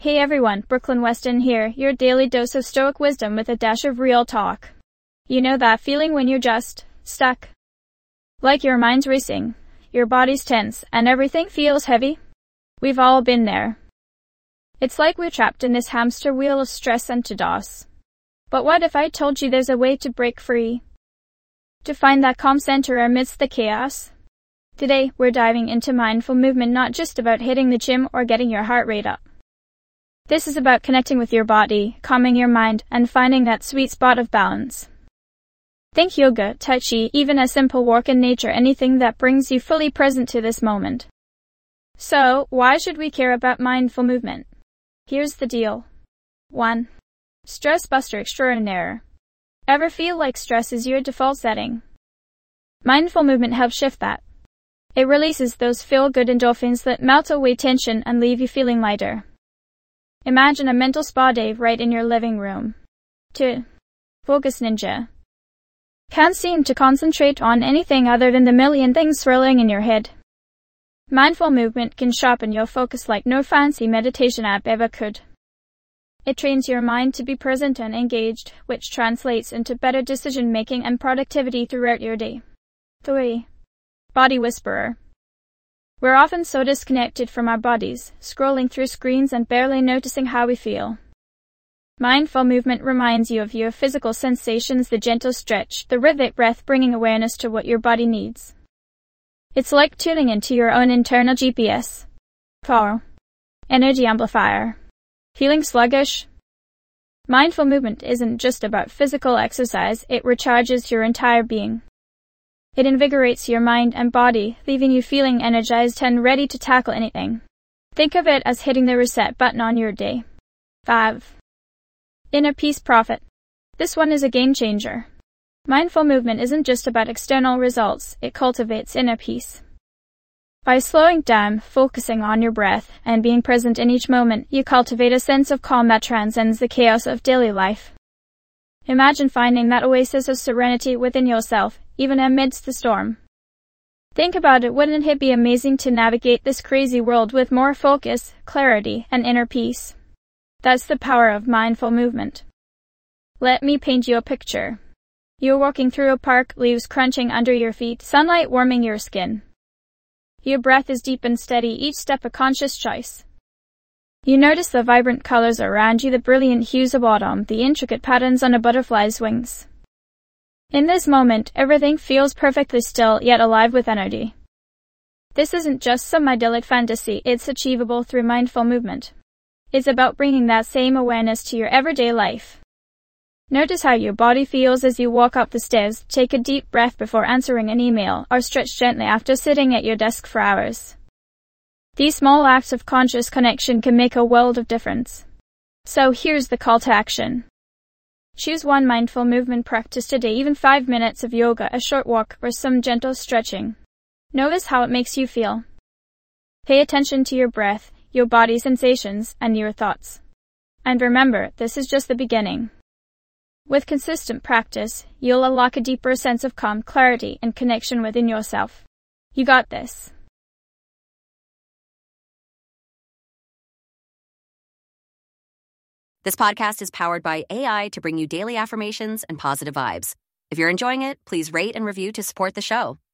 Hey everyone, Brooklyn Weston here, your daily dose of stoic wisdom with a dash of real talk. You know that feeling when you're just stuck? Like your mind's racing, your body's tense, and everything feels heavy? We've all been there. It's like we're trapped in this hamster wheel of stress and chaos. But what if I told you there's a way to break free? To find that calm center amidst the chaos? Today, we're diving into mindful movement, not just about hitting the gym or getting your heart rate up. This is about connecting with your body, calming your mind, and finding that sweet spot of balance. Think yoga, tai chi, even a simple walk in nature, anything that brings you fully present to this moment. So, why should we care about mindful movement? Here's the deal. 1. Stress buster extraordinaire. Ever feel like stress is your default setting? Mindful movement helps shift that. It releases those feel-good endorphins that melt away tension and leave you feeling lighter. Imagine a mental spa day right in your living room. 2. Focus ninja. Can't seem to concentrate on anything other than the million things swirling in your head. Mindful movement can sharpen your focus like no fancy meditation app ever could. It trains your mind to be present and engaged, which translates into better decision-making and productivity throughout your day. 3. Body whisperer. We're often so disconnected from our bodies, scrolling through screens and barely noticing how we feel. Mindful movement reminds you of your physical sensations, the gentle stretch, the rhythmic breath, bringing awareness to what your body needs. It's like tuning into your own internal GPS. 4. Energy amplifier. Feeling sluggish? Mindful movement isn't just about physical exercise, it recharges your entire being. It invigorates your mind and body, leaving you feeling energized and ready to tackle anything. Think of it as hitting the reset button on your day. 5. Inner peace prophet. This one is a game changer. Mindful movement isn't just about external results, it cultivates inner peace. By slowing down, focusing on your breath, and being present in each moment, you cultivate a sense of calm that transcends the chaos of daily life. Imagine finding that oasis of serenity within yourself, even amidst the storm. Think about it, wouldn't it be amazing to navigate this crazy world with more focus, clarity, and inner peace? That's the power of mindful movement. Let me paint you a picture. You're walking through a park, leaves crunching under your feet, sunlight warming your skin. Your breath is deep and steady, each step a conscious choice. You notice the vibrant colors around you, the brilliant hues of autumn, the intricate patterns on a butterfly's wings. In this moment, everything feels perfectly still, yet alive with energy. This isn't just some idyllic fantasy, it's achievable through mindful movement. It's about bringing that same awareness to your everyday life. Notice how your body feels as you walk up the stairs, take a deep breath before answering an email, or stretch gently after sitting at your desk for hours. These small acts of conscious connection can make a world of difference. So here's the call to action. Choose one mindful movement practice today, even 5 minutes of yoga, a short walk, or some gentle stretching. Notice how it makes you feel. Pay attention to your breath, your body sensations, and your thoughts. And remember, this is just the beginning. With consistent practice, you'll unlock a deeper sense of calm, clarity, and connection within yourself. You got this. This podcast is powered by AI to bring you daily affirmations and positive vibes. If you're enjoying it, please rate and review to support the show.